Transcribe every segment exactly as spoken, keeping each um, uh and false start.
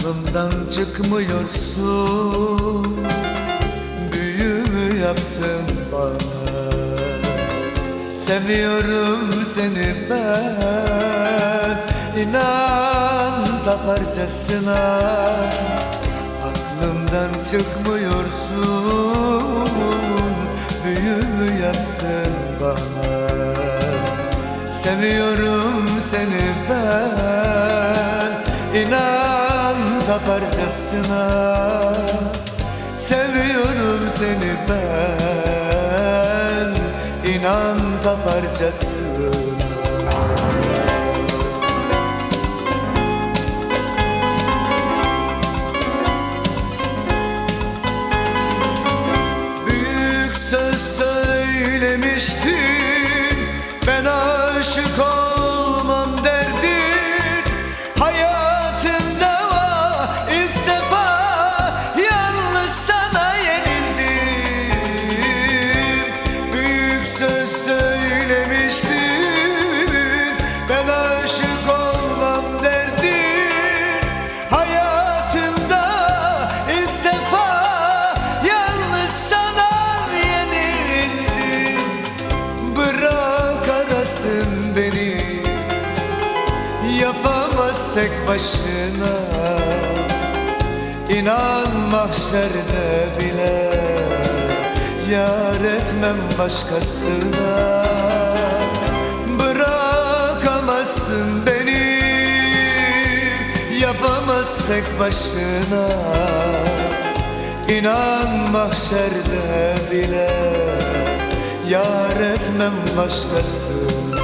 Aklımdan çıkmıyorsun, büyümü yaptın bana. Seviyorum seni ben, inan taparcasına. Aklımdan çıkmıyorsun, büyümü yaptın bana. Seviyorum seni ben, inan taparcasına. Seviyorum seni ben, inan taparcasına. Büyük söz söylemiştin, ben aşık olmam derdin. Hayatımda ilk defa yalnız sana yenildim. Büyük söz söylemiştin, ben aşık olmam derdin. Hayatımda ilk defa yalnız sana yenildim. Bırak arasın beni, yapamaz tek başına. İnan mahşerde bile yar etmem başkasına. Bırakamazsın beni, yapamaz tek başına. İnan mahşerde bile yar etmem başkasına.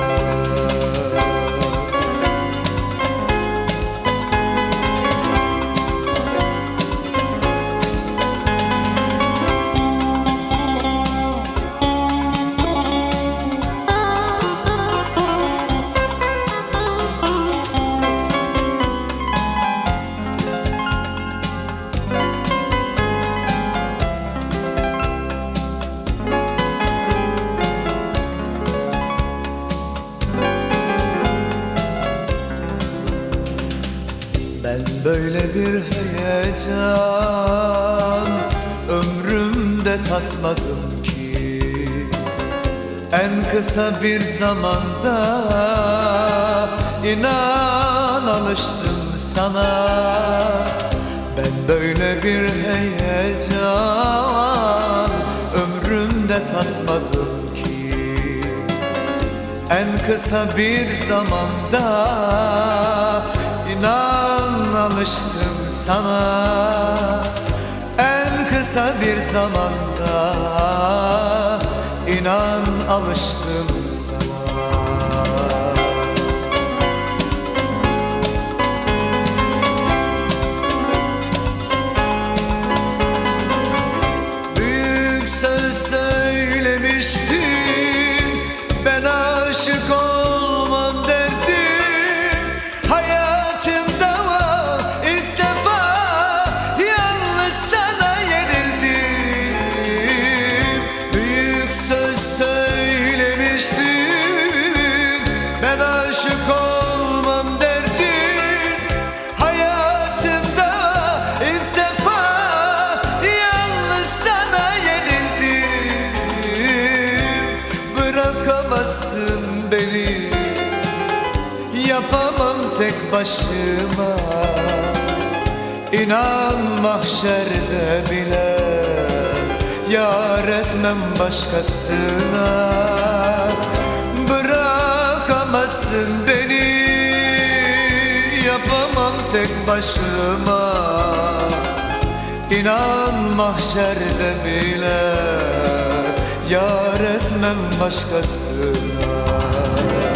Ben böyle bir heyecan ömrümde tatmadım ki. En kısa bir zamanda inan alıştım sana. Ben böyle bir heyecan ömrümde tatmadım ki. En kısa bir zamanda İnan alıştım sana. En kısa bir zamanda inan alıştım sana. Büyük söz söylemiştin, ben aşık olmam derdin. Ben aşık olmam derdin. Hayatımda ilk defa yalnız sana yenildim. Bırakamazsın beni, yapamam tek başıma. İnan mahşerde bile yar etmem başkasına. Bırakamazsın beni, yapamam tek başıma. İnan mahşerde bile yar etmem başkasına.